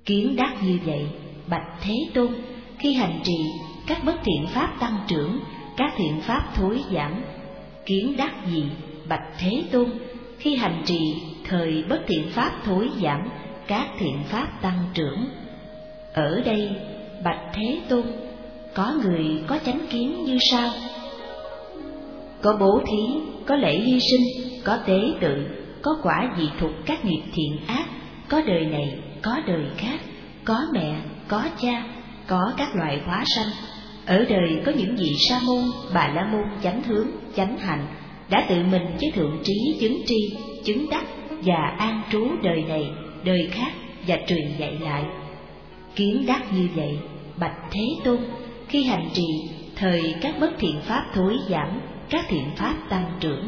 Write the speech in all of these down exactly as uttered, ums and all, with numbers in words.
Kiến đắc như vậy, bạch Thế Tôn, khi hành trì các bất thiện pháp tăng trưởng, các thiện pháp thối giảm. Kiến đắc gì, bạch Thế Tôn, khi hành trì thời bất thiện pháp thối giảm, các thiện pháp tăng trưởng. Ở đây, bạch Thế Tôn, có người có chánh kiến như sau: có bố thí, có lễ hy sinh, có tế tự, có quả dị thục các nghiệp thiện ác, có đời này, có đời khác, có mẹ, có cha, có các loại hóa sanh. Ở đời có những vị sa môn, bà la môn chánh hướng, chánh hạnh, đã tự mình với thượng trí chứng tri, chứng đắc và an trú đời này, đời khác và truyền dạy lại. Kiến đắc như vậy, bạch Thế Tôn, khi hành trì thời các bất thiện pháp thối giảm, các thiện pháp tăng trưởng.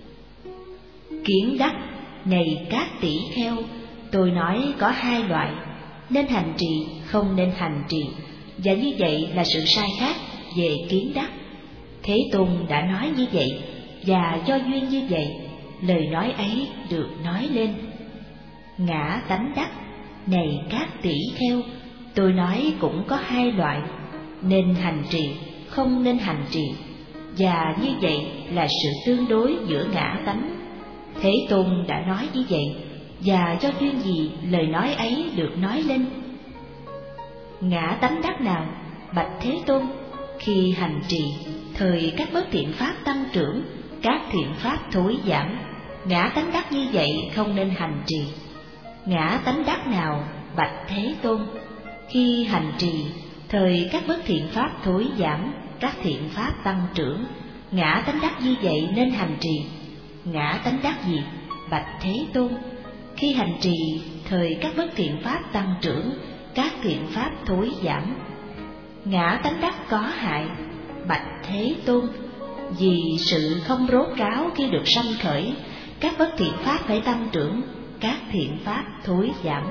Kiến đắc này các tỷ kheo, tôi nói có hai loại, nên hành trì, không nên hành trì, và như vậy là sự sai khác về kiến đắc. Thế Tôn đã nói như vậy, và do duyên như vậy, lời nói ấy được nói lên. Ngã tánh đắc này các tỷ kheo, tôi nói cũng có hai loại, nên hành trì, không nên hành trì, và như vậy là sự tương đối giữa ngã tánh. Thế Tôn đã nói như vậy, và do duyên gì lời nói ấy được nói lên. Ngã tánh đắc nào, bạch Thế Tôn, khi hành trì thời các bất thiện pháp tăng trưởng, các thiện pháp thối giảm. Ngã tánh đắc như vậy không nên hành trì. Ngã tánh đắc nào, bạch Thế Tôn, khi hành trì thời các bất thiện pháp thối giảm, các thiện pháp tăng trưởng. Ngã tánh đắc như vậy nên hành trì. Ngã tánh đắc gì, bạch Thế Tôn, khi hành trì thời các bất thiện pháp tăng trưởng, các thiện pháp thối giảm. Ngã tánh đắc có hại, bạch Thế Tôn, vì sự không rốt ráo khi được sanh khởi, các bất thiện pháp phải tăng trưởng, các thiện pháp thối giảm.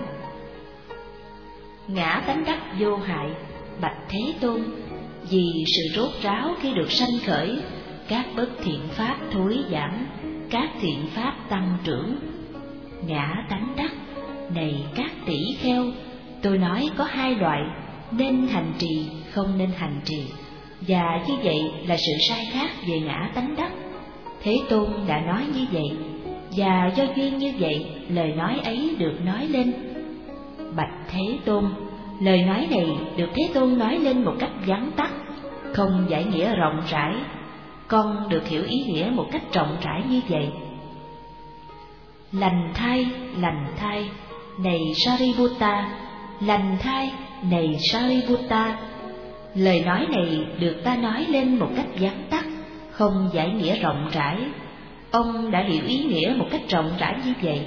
Ngã tánh đắc vô hại, bạch Thế Tôn, vì sự rốt ráo khi được sanh khởi, các bất thiện pháp thối giảm, các thiện pháp tăng trưởng. Ngã tánh đắc này các tỷ kheo, tôi nói có hai loại, nên hành trì, không nên hành trì, và như vậy là sự sai khác về ngã tánh đắc. Thế Tôn đã nói như vậy, và do duyên như vậy lời nói ấy được nói lên. Bạch Thế Tôn, lời nói này được Thế Tôn nói lên một cách vắn tắt, không giải nghĩa rộng rãi. Con được hiểu ý nghĩa một cách rộng rãi như vậy. Lành thai, lành thai, này Sariputta, lành thai, này Sariputta. Lời nói này được ta nói lên một cách vắn tắt, không giải nghĩa rộng rãi. Ông đã hiểu ý nghĩa một cách rộng rãi như vậy.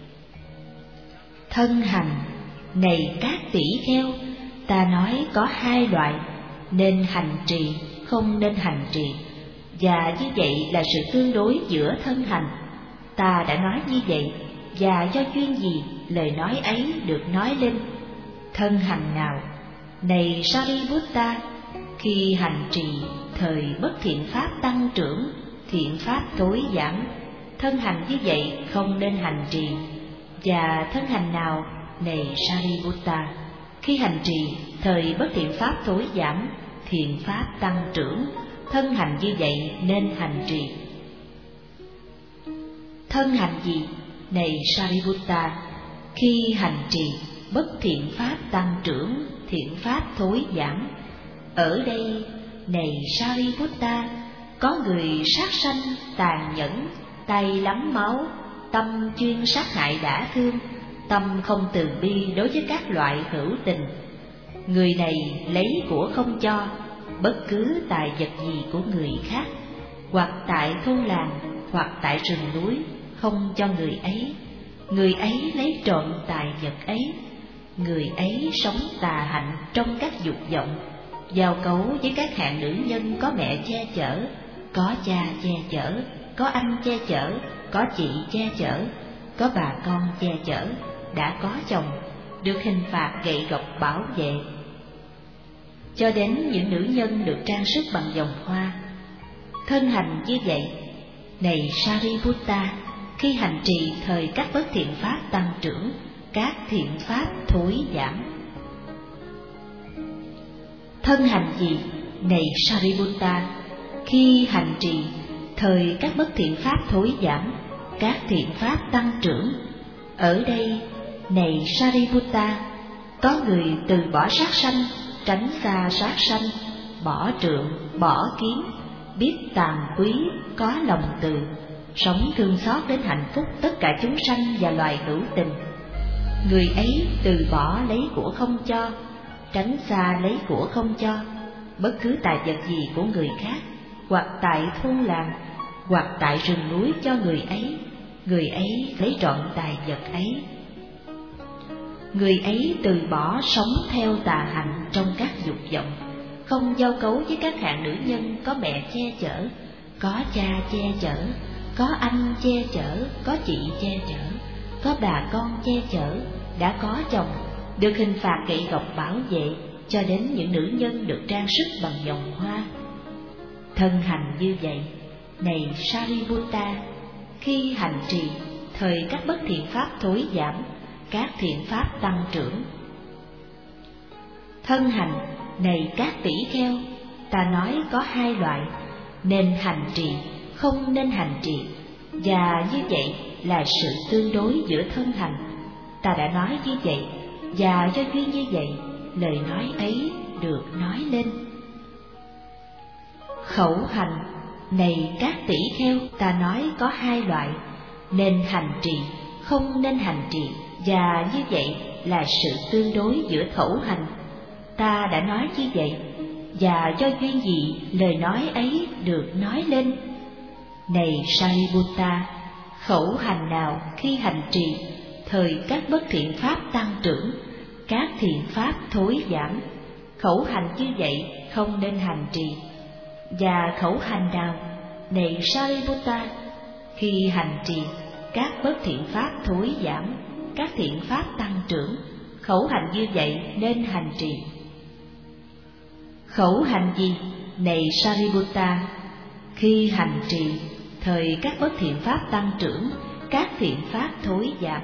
Thân hành, này các tỷ kheo, ta nói có hai loại, nên hành trì, không nên hành trì, và như vậy là sự tương đối giữa thân hành. Ta đã nói như vậy, và do duyên gì lời nói ấy được nói lên. Thân hành nào, này Sariputta, khi hành trì thời bất thiện pháp tăng trưởng, thiện pháp thối giảm. Thân hành như vậy không nên hành trì. Và thân hành nào, này Sariputta, khi hành trì thời bất thiện pháp thối giảm, thiện pháp tăng trưởng. Thân hành như vậy nên hành trì. Thân hành gì, này Sariputta, khi hành trì bất thiện pháp tăng trưởng, thiện pháp thối giảm. Ở đây, này Sariputta, có người sát sanh, tàn nhẫn, tay lắm máu, tâm chuyên sát hại đã thương, tâm không từ bi đối với các loại hữu tình. Người này lấy của không cho, bất cứ tài vật gì của người khác, hoặc tại thôn làng, hoặc tại rừng núi, không cho người ấy. Người ấy lấy trộm tài vật ấy. Người ấy sống tà hạnh trong các dục vọng, giao cấu với các hạng nữ nhân có mẹ che chở, có cha che chở, có anh che chở, có chị che chở, có bà con che chở, đã có chồng, được hình phạt gậy gộc bảo vệ. Cho đến những nữ nhân được trang sức bằng vòng hoa. Thân hành như vậy, này Sariputta, khi hành trì thời các bất thiện pháp tăng trưởng, các thiện pháp thối giảm. Thân hành gì, này Sariputta, khi hành trì, thời các bất thiện pháp thối giảm, các thiện pháp tăng trưởng. Ở đây, này Sariputta, có người từ bỏ sát sanh, tránh xa sát sanh, bỏ trượng, bỏ kiếm, biết tàm quý, có lòng từ, sống thương xót đến hạnh phúc tất cả chúng sanh và loài hữu tình. Người ấy từ bỏ lấy của không cho, tránh xa lấy của không cho, bất cứ tài vật gì của người khác, hoặc tại thôn làng, hoặc tại rừng núi cho người ấy, người ấy lấy trọn tài vật ấy. Người ấy từ bỏ sống theo tà hạnh trong các dục vọng, không giao cấu với các hạng nữ nhân có mẹ che chở, có cha che chở, có anh che chở, có chị che chở, có bà con che chở, đã có chồng, được hình phạt gậy gộc bảo vệ, cho đến những nữ nhân được trang sức bằng vòng hoa. Thân hành như vậy, này Sariputta, khi hành trì, thời các bất thiện pháp thối giảm, các thiện pháp tăng trưởng. Thân hành, này các tỷ kheo, ta nói có hai loại, nên hành trì, không nên hành trì, và như vậy là sự tương đối giữa thân hành. Ta đã nói như vậy, và do duyên như vậy, lời nói ấy được nói lên. Khẩu hành, này các tỷ kheo, ta nói có hai loại, nên hành trì, không nên hành trì, và như vậy là sự tương đối giữa khẩu hành. Ta đã nói như vậy, và do duyên gì lời nói ấy được nói lên. Này Sariputta, khẩu hành nào khi hành trì, thời các bất thiện pháp tăng trưởng, các thiện pháp thối giảm, khẩu hành như vậy không nên hành trì. Và khẩu hành nào, này Sariputta, khi hành trì, các bất thiện pháp thối giảm, các thiện pháp tăng trưởng, khẩu hành như vậy nên hành trì. Khẩu hành gì, này Sariputta, khi hành trì, thời các bất thiện pháp tăng trưởng, các thiện pháp thối giảm.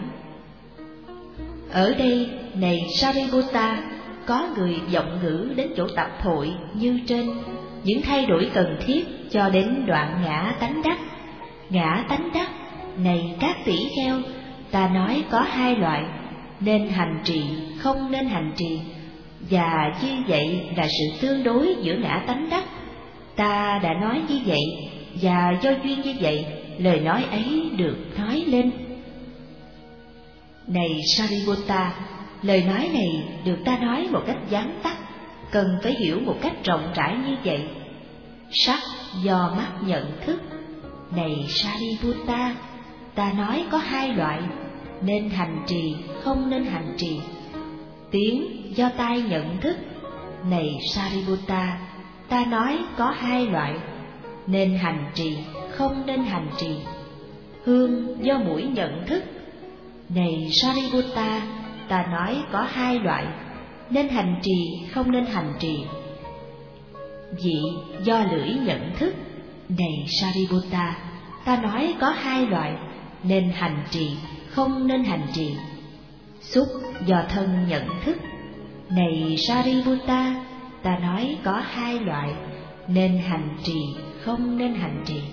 Ở đây, này Sariputta, có người vọng ngữ đến chỗ tập hội như trên, những thay đổi cần thiết cho đến đoạn ngã tánh đắc. Ngã tánh đắc, này các tỷ kheo, ta nói có hai loại, nên hành trì, không nên hành trì, và như vậy là sự tương đối giữa ngã tánh đắc. Ta đã nói như vậy, và do duyên như vậy, lời nói ấy được nói lên. Này Sariputta, lời nói này được ta nói một cách vắn tắt, cần phải hiểu một cách rộng rãi như vậy. Sắc do mắt nhận thức, này Sariputta, ta nói có hai loại, nên hành trì, không nên hành trì. Tiếng do tai nhận thức, này Sariputta, ta nói có hai loại, nên hành trì, không nên hành trì. Hương do mũi nhận thức, này Sariputta, ta nói có hai loại, nên hành trì, không nên hành trì. Vị do lưỡi nhận thức, này Sariputta, ta nói có hai loại, nên hành trì, không nên hành trì. Xúc do thân nhận thức, này Sariputta, ta nói có hai loại, nên hành trì, không nên hành trì.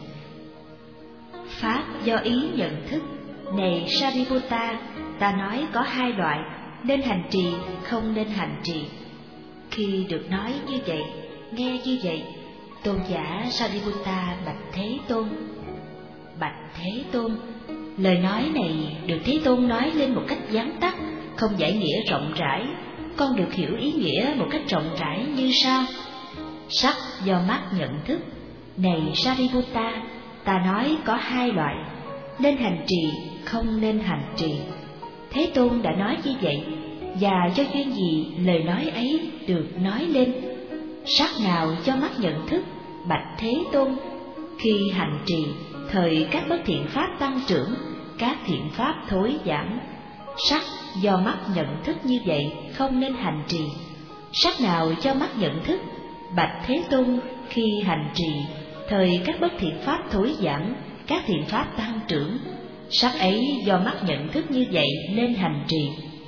Pháp do ý nhận thức, này Sariputta, ta nói có hai loại, nên hành trì, không nên hành trì. Khi được nói như vậy, nghe như vậy, tôn giả Sariputta bạch Thế Tôn. Bạch Thế Tôn, lời nói này được Thế Tôn nói lên một cách vắn tắt, không giải nghĩa rộng rãi. Con được hiểu ý nghĩa một cách rộng rãi như sau. Sắc do mắt nhận thức, này Sariputta, ta nói có hai loại, nên hành trì, không nên hành trì. Thế Tôn đã nói như vậy, và do duyên gì lời nói ấy được nói lên. Sắc nào cho mắt nhận thức, bạch Thế Tôn, khi hành trì, thời các bất thiện pháp tăng trưởng, các thiện pháp thối giảm. Sắc do mắt nhận thức như vậy không nên hành trì. Sắc nào cho mắt nhận thức, bạch Thế Tôn, khi hành trì, thời các bất thiện pháp thối giảm, các thiện pháp tăng trưởng. Sắc ấy do mắt nhận thức như vậy nên hành trì.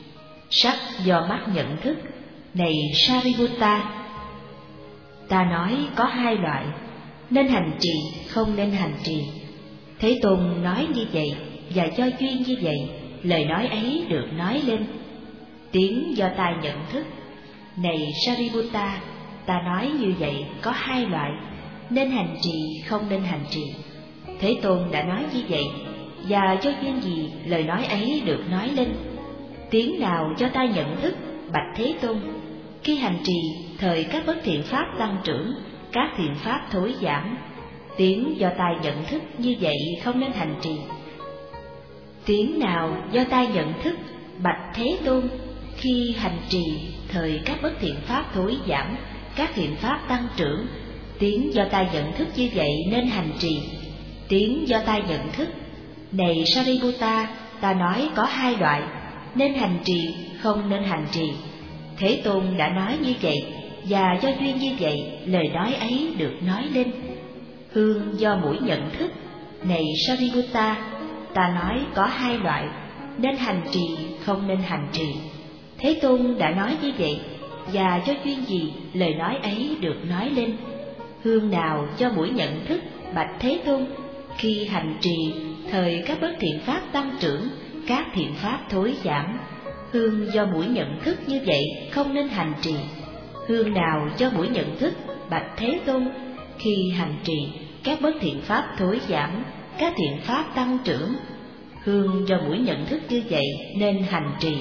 Sắc do mắt nhận thức, này Sariputta, ta nói có hai loại, nên hành trì, không nên hành trì. Thế Tôn nói như vậy, và do duyên như vậy, lời nói ấy được nói lên. Tiếng do tai nhận thức, này Sariputta, ta nói như vậy có hai loại, nên hành trì, không nên hành trì. Thế Tôn đã nói như vậy, và do duyên gì lời nói ấy được nói lên. Tiếng nào do tai nhận thức, bạch Thế Tôn, khi hành trì thời các bất thiện pháp tăng trưởng, các thiện pháp thối giảm. Tiếng do tai nhận thức như vậy không nên hành trì. Tiếng nào do tai nhận thức, bạch Thế Tôn, khi hành trì thời các bất thiện pháp thối giảm, các thiện pháp tăng trưởng. Tiếng do tai nhận thức như vậy nên hành trì. Tiếng do tai nhận thức, này Sariputta, ta nói có hai loại, nên hành trì, không nên hành trì. Thế Tôn đã nói như vậy, và do duyên như vậy, lời nói ấy được nói lên. Hương do mũi nhận thức, này Sariputta, ta nói có hai loại, nên hành trì, không nên hành trì. Thế Tôn đã nói như vậy, và do duyên gì lời nói ấy được nói lên. Hương nào do mũi nhận thức, bạch Thế Tôn, khi hành trì thời các bất thiện pháp tăng trưởng, các thiện pháp thối giảm. Hương do mũi nhận thức như vậy không nên hành trì. Hương nào do mũi nhận thức, bạch Thế Tôn, khi hành trì các bất thiện pháp thối giảm, các thiện pháp tăng trưởng. Hương do mũi nhận thức như vậy nên hành trì.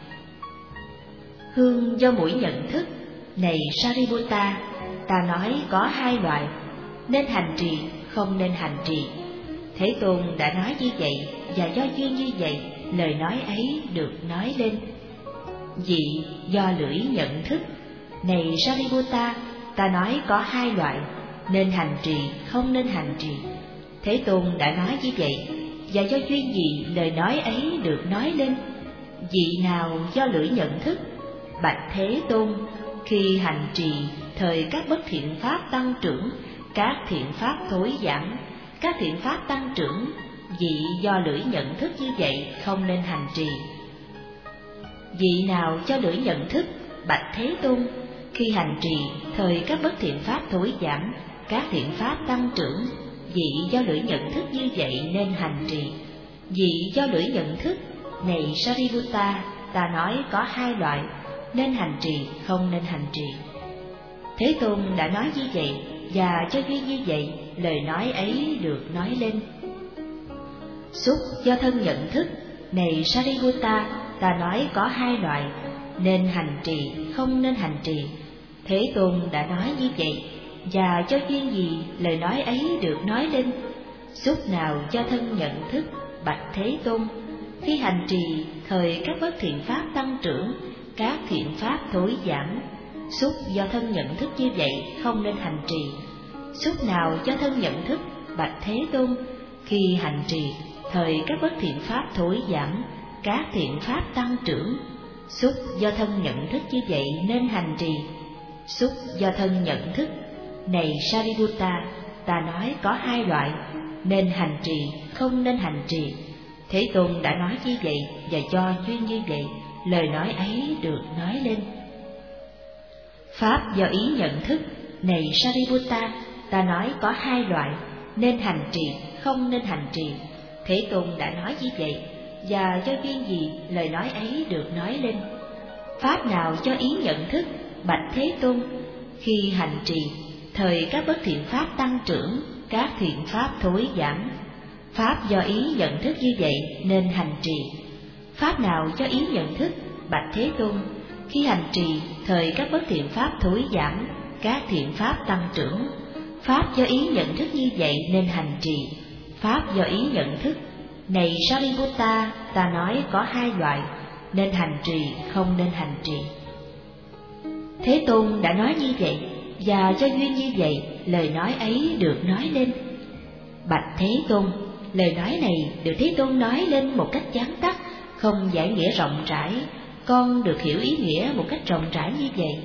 Hương do mũi nhận thức, này Sariputta, ta nói có hai loại, nên hành trì, không nên hành trì. Thế Tôn đã nói như vậy, và do duyên như vậy, lời nói ấy được nói lên. Vị do lưỡi nhận thức, này Sariputta, ta nói có hai loại, nên hành trì, không nên hành trì. Thế Tôn đã nói như vậy, và do duyên gì lời nói ấy được nói lên. Vị nào do lưỡi nhận thức, bạch Thế Tôn, khi hành trì thời các bất thiện pháp tăng trưởng, các thiện pháp thối giảm, các thiện pháp tăng trưởng. Vị do lưỡi nhận thức như vậy không nên hành trì. Vị nào cho lưỡi nhận thức, bạch Thế Tôn, khi hành trì thời các bất thiện pháp thối giảm, các thiện pháp tăng trưởng. Vị do lưỡi nhận thức như vậy nên hành trì. Vị do lưỡi nhận thức, này Sariputta, ta nói có hai loại, nên hành trì, không nên hành trì. Thế Tôn đã nói như vậy, và cho duyên như vậy, lời nói ấy được nói lên. Xúc do thân nhận thức, này Sariputta, ta nói có hai loại, nên hành trì, không nên hành trì. Thế Tôn đã nói như vậy, và cho duyên gì lời nói ấy được nói lên. Xúc nào do thân nhận thức, bạch Thế Tôn, khi hành trì thời các bất thiện pháp tăng trưởng, các thiện pháp thối giảm. Xúc do thân nhận thức như vậy không nên hành trì. Xúc nào do thân nhận thức, bạch Thế Tôn, khi hành trì thời các bất thiện pháp thối giảm, các thiện pháp tăng trưởng. Xúc do thân nhận thức như vậy nên hành trì. Xúc do thân nhận thức, này Sariputta, ta nói có hai loại, nên hành trì, không nên hành trì. Thế Tôn đã nói như vậy, và do duyên như vậy, lời nói ấy được nói lên. Pháp do ý nhận thức, này Sariputta, ta nói có hai loại, nên hành trì, không nên hành trì. Thế Tôn đã nói như vậy, và do duyên gì lời nói ấy được nói lên. Pháp nào cho ý nhận thức, bạch Thế Tôn, khi hành trì thời các bất thiện pháp tăng trưởng, các thiện pháp thối giảm. Pháp do ý nhận thức như vậy nên hành trì. Pháp nào cho ý nhận thức, bạch Thế Tôn, khi hành trì thời các bất thiện pháp thối giảm, các thiện pháp tăng trưởng. Pháp do ý nhận thức như vậy nên hành trì. Pháp do ý nhận thức, này Sariputta, ta nói có hai loại, nên hành trì, không nên hành trì. Thế Tôn đã nói như vậy, và do duyên như vậy, lời nói ấy được nói lên. Bạch Thế Tôn, lời nói này được Thế Tôn nói lên một cách gián tắt, không giải nghĩa rộng rãi. Con được hiểu ý nghĩa một cách rộng rãi như vậy.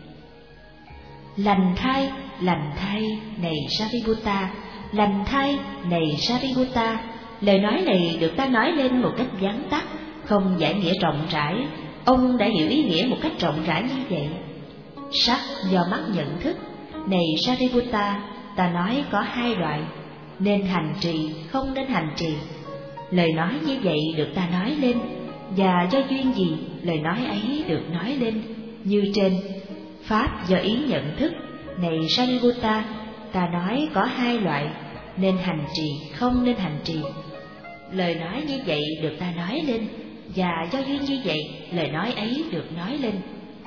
Lành thai, lành thai, này Sariputta, lành thai, này Sariputta. Lời nói này được ta nói lên một cách gián tắt, không giải nghĩa rộng rãi. ông đã hiểu ý nghĩa một cách rộng rãi như vậy. Sắc do mắt nhận thức, này Sariputta, ta nói có hai loại, nên hành trì, không nên hành trì. Lời nói như vậy được ta nói lên, và do duyên gì lời nói ấy được nói lên, như trên. Pháp do ý nhận thức, này Sariputta, ta nói có hai loại, nên hành trì, không nên hành trì. Lời nói như vậy được ta nói lên, và do duyên như vậy lời nói ấy được nói lên.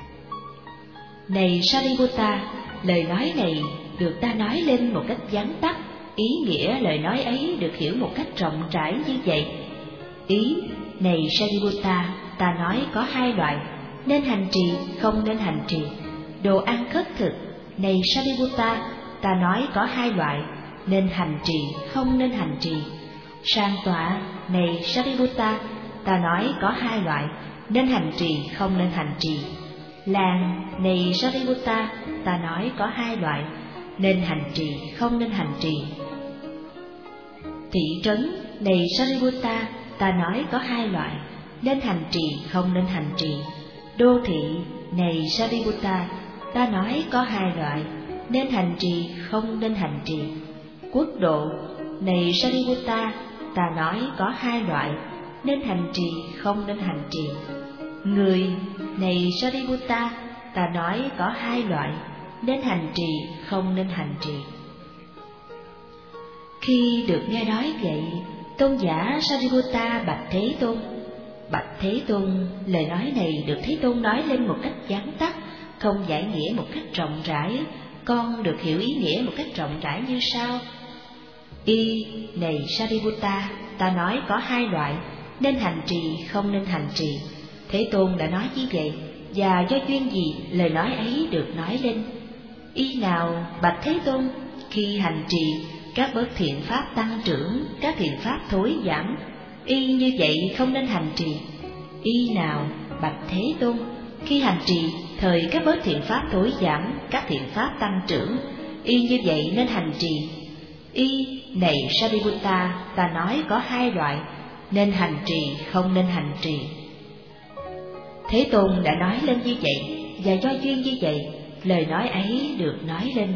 Này Sariputta, lời nói này được ta nói lên một cách vắn tắt, ý nghĩa lời nói ấy được hiểu một cách rộng rãi như vậy. Ý, này Sariputta, ta nói có hai loại, nên hành trì, không nên hành trì. Đồ ăn khất thực, này Sariputta, ta nói có hai loại, nên hành trì, không nên hành trì. Sang tọa, này Sariputta, ta nói có hai loại, nên hành trì, không nên hành trì. Làng, này Sariputta, ta nói có hai loại, nên hành trì, không nên hành trì. Thị trấn, này Sariputta, ta nói có hai loại, nên hành trì, không nên hành trì. Đô thị, này Sariputta, ta nói có hai loại, nên hành trì, không nên hành trì. Quốc độ, này Sariputta, ta nói có hai loại, nên hành trì, không nên hành trì. Người, này Sariputta, ta nói có hai loại, nên hành trì, không nên hành trì. Khi được nghe nói vậy, tôn giả Sariputta bạch Thế Tôn: Bạch Thế Tôn, lời nói này được Thế Tôn nói lên một cách vắn tắt, không giải nghĩa một cách rộng rãi. Con được hiểu ý nghĩa một cách rộng rãi như sau. Y, này Sariputta, ta nói có hai loại, nên hành trì, không nên hành trì. Thế Tôn đã nói như vậy, và do duyên gì lời nói ấy được nói lên. Y nào, bạch Thế Tôn, khi hành trì, các bớt thiện pháp tăng trưởng, các thiện pháp thối giảm. Y như vậy không nên hành trì. Y nào, bạch Thế Tôn, khi hành trì, thời các bớt thiện pháp thối giảm, các thiện pháp tăng trưởng. Y như vậy nên hành trì. Y, này Sariputta, ta nói có hai loại, nên hành trì, không nên hành trì. Thế Tôn đã nói lên như vậy, và do duyên như vậy, lời nói ấy được nói lên.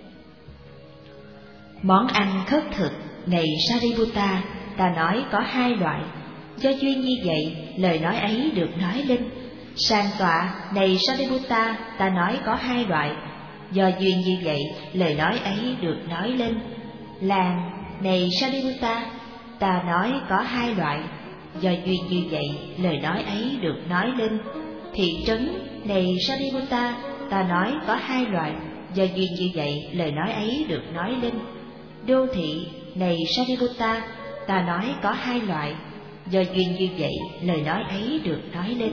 Món ăn khất thực, này Sariputta, ta nói có hai loại, do duyên như vậy, lời nói ấy được nói lên. Sang tọa, này Sariputta, ta nói có hai loại, do duyên như vậy, lời nói ấy được nói lên. Làng, này Sariputta, ta nói có hai loại, do duyên như vậy, lời nói ấy được nói lên. Thị trấn, này Sariputta, ta nói có hai loại, do duyên như vậy, lời nói ấy được nói lên. Đô thị, này Sariputta, ta nói có hai loại, do duyên như vậy, lời nói ấy được nói lên.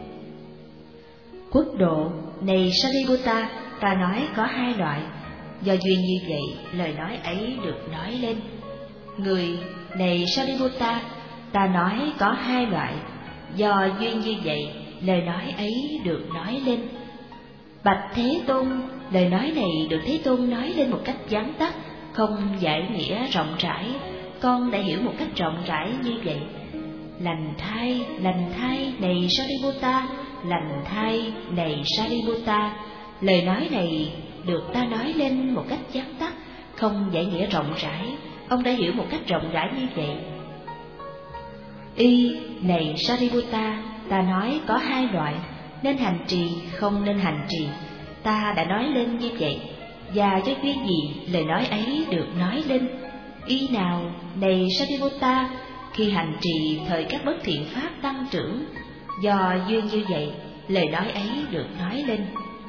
Quốc độ, này Sariputta, ta nói có hai loại, do duyên như vậy, lời nói ấy được nói lên. Người, này Sariputta, ta nói có hai loại, do duyên như vậy, lời nói ấy được nói lên. Bạch Thế Tôn, lời nói này được Thế Tôn nói lên một cách vắn tắt, không giải nghĩa rộng rãi. Con đã hiểu một cách rộng rãi như vậy. Lành thai, lành thai, này Sariputta, lành thai, này Sariputta, lời nói này được ta nói lên một cách vắn tắt, không giải nghĩa rộng rãi. Ông đã hiểu một cách rộng rãi như vậy. Y, này Sariputta, ta nói có hai loại, nên hành trì, không nên hành trì. Ta đã nói lên như vậy, và do duyên gì lời nói ấy được nói lên. Y nào, này Sariputta, khi hành trì thời các bất thiện pháp tăng trưởng, do duyên như vậy, lời nói ấy được nói lên.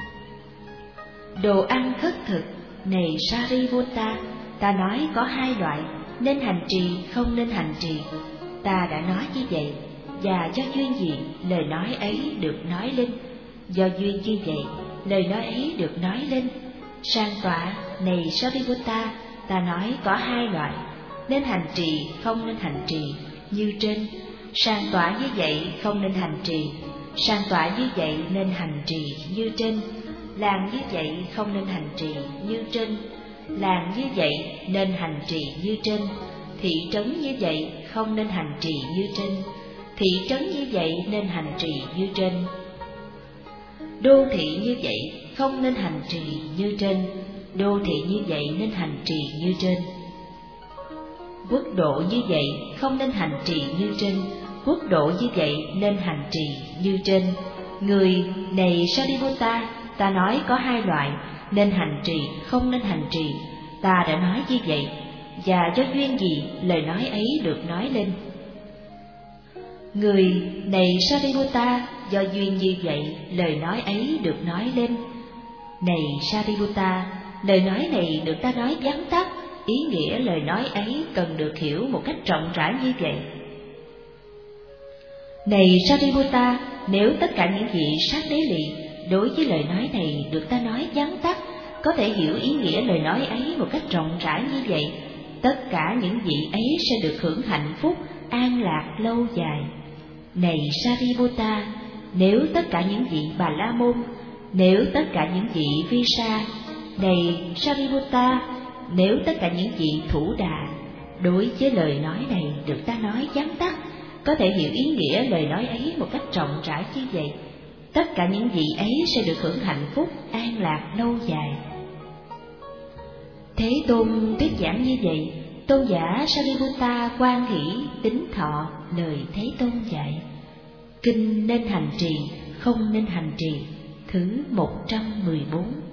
Đồ ăn khất thực, này Sariputta, ta nói có hai loại, nên hành trì, không nên hành trì. Ta đã nói như vậy, và do duyên gì lời nói ấy được nói lên. Do duyên như vậy, lời nói ấy được nói lên. Sang tọa, này Sariputta, ta nói có hai loại, nên hành trì, không nên hành trì, như trên. Sang tọa như vậy không nên hành trì, sang tọa như vậy nên hành trì, như trên. Làm như vậy không nên hành trì, như trên. Làm như vậy nên hành trì, như trên. Thị trấn như vậy không nên hành trì, như trên. thị trấn như vậy nên hành trì như trên. Đô thị như vậy không nên hành trì như trên, đô thị như vậy nên hành trì như trên. Quốc độ như vậy không nên hành trì như trên, quốc độ như vậy nên hành trì như trên. Người này Sariputta, ta nói có hai loại, nên hành trì không nên hành trì, ta đã nói như vậy, và do duyên gì lời nói ấy được nói lên. Người này Sariputta, do duyên như vậy lời nói ấy được nói lên. Này Sariputta, lời nói này được ta nói vắn tắt, ý nghĩa lời nói ấy cần được hiểu một cách rộng rãi như vậy. Này Sariputta, nếu tất cả những vị sát đế lì đối với lời nói này được ta nói vắn tắt, có thể hiểu ý nghĩa lời nói ấy một cách rộng rãi như vậy, tất cả những vị ấy sẽ được hưởng hạnh phúc, an lạc lâu dài. Này Sariputta, nếu tất cả những vị Bà La Môn, nếu tất cả những vị Vi Sa, này Sariputta, nếu tất cả những vị Thủ Đà đối với lời nói này được ta nói vắn tắt, có thể hiểu ý nghĩa lời nói ấy một cách rộng rãi như vậy, tất cả những vị ấy sẽ được hưởng hạnh phúc, an lạc lâu dài. Thế Tôn thuyết giảng như vậy, tôn giả Sariputta hoan hỷ tín thọ lời Thế Tôn dạy. Kinh nên hành trì, không nên hành trì, thứ một trăm mười bốn.